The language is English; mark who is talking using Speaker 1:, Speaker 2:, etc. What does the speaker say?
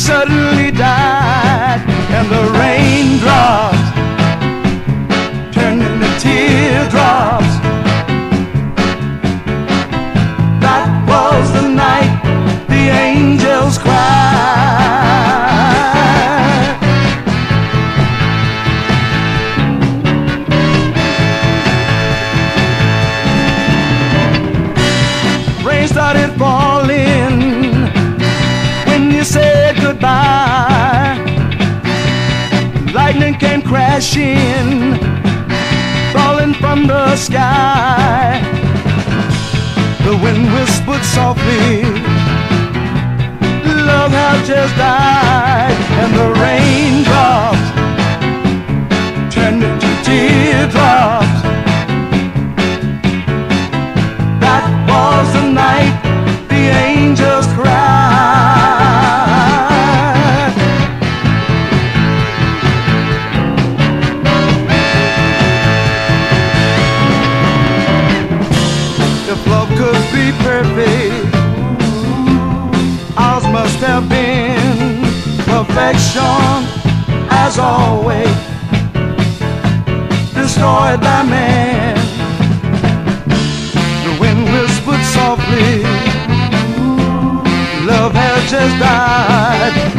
Speaker 1: suddenly died, and the raindrops turned into teardrops. That was the night the angels cried. Rain started falling when you said goodbye. Lightning came crashing, falling from the sky. The wind whispered softly, love has just died, and the raindrops turned into teardrops. That was the night the angels cried. If love could be perfect, ours must have been perfection, as always destroyed by man. The wind whispered softly, love has just died,